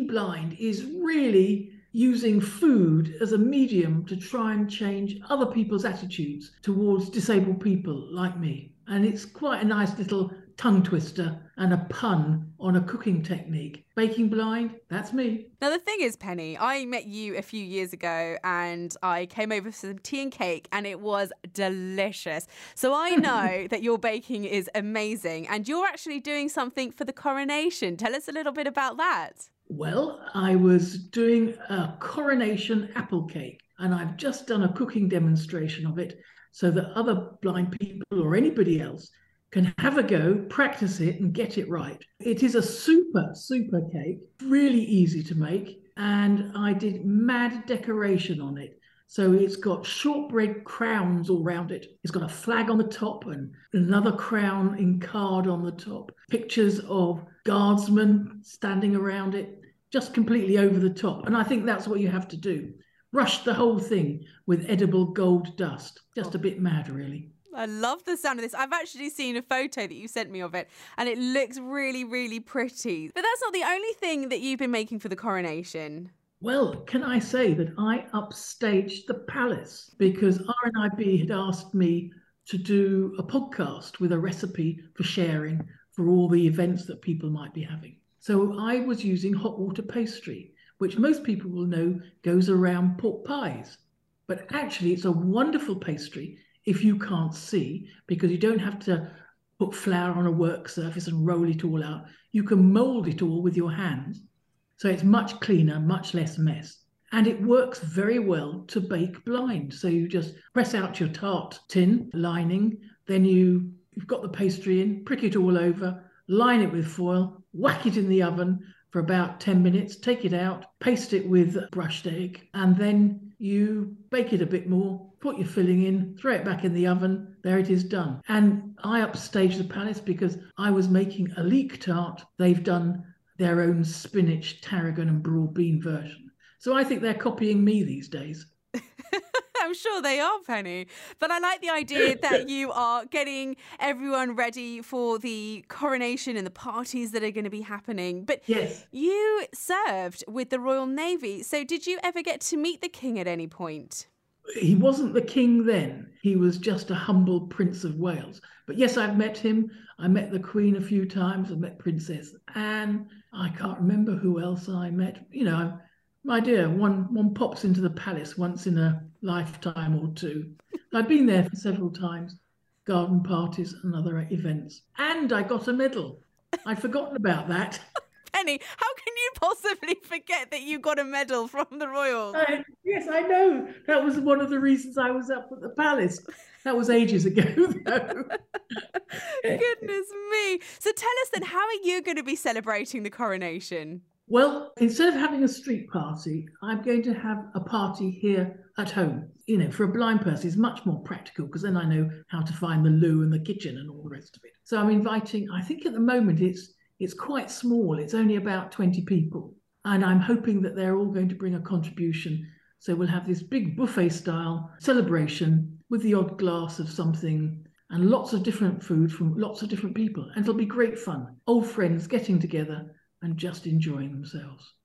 Baking Blind is really using food as a medium to try and change other people's attitudes towards disabled people like me. And it's quite a nice little tongue twister and a pun on a cooking technique. Baking Blind, that's me. Now, the thing is, Penny, I met you a few years ago and I came over for some tea and cake and it was delicious. So I know that your baking is amazing and you're actually doing something for the coronation. Tell us a little bit about that. Well, I was doing a coronation apple cake and I've just done a cooking demonstration of it so that other blind people or anybody else can have a go, practice it and get it right. It is a super, super cake, really easy to make, and I did mad decoration on it. So it's got shortbread crowns all around it. It's got a flag on the top and another crown in card on the top. Pictures of guardsmen standing around it, just completely over the top. And I think that's what you have to do. Rush the whole thing with edible gold dust. Just a bit mad, really. I love the sound of this. I've actually seen a photo that you sent me of it and it looks really, really pretty. But that's not the only thing that you've been making for the coronation. Well, can I say that I upstaged the palace because RNIB had asked me to do a podcast with a recipe for sharing for all the events that people might be having. So I was using hot water pastry, which most people will know goes around pork pies. But actually, it's a wonderful pastry if you can't see, because you don't have to put flour on a work surface and roll it all out. You can mold it all with your hands. So it's much cleaner, much less mess. And it works very well to bake blind. So you just press out your tart tin lining, then you've got the pastry in, prick it all over, line it with foil, whack it in the oven for about 10 minutes, take it out, paste it with brushed egg, and then you bake it a bit more, put your filling in, throw it back in the oven, there it is done. And I upstaged the palace because I was making a leek tart. They've done their own spinach, tarragon and broad bean version. So I think they're copying me these days. I'm sure they are, Penny. But I like the idea that you are getting everyone ready for the coronation and the parties that are going to be happening. But yes, you served with the Royal Navy. So did you ever get to meet the King at any point? he wasn't the king then. He was just a humble Prince of Wales. But yes, I've met him. I met the Queen a few times. I met Princess Anne. I can't remember who else I met. You know, my dear, one pops into the palace once in a lifetime or two. I've been there for several times, garden parties and other events. And I got a medal. I'd forgotten about that. Penny, how can you possibly forget that you got a medal from the royals? Yes, I know. That was one of the reasons I was up at the palace. That was ages ago, though. Goodness me. So tell us then, how are you going to be celebrating the coronation? Well, instead of having a street party, I'm going to have a party here at home. You know, for a blind person, it's much more practical because then I know how to find the loo and the kitchen and all the rest of it. So I'm inviting, I think at the moment it's quite small. It's only about 20 people. And I'm hoping that they're all going to bring a contribution. So we'll have this big buffet style celebration with the odd glass of something and lots of different food from lots of different people. And it'll be great fun. Old friends getting together and just enjoying themselves.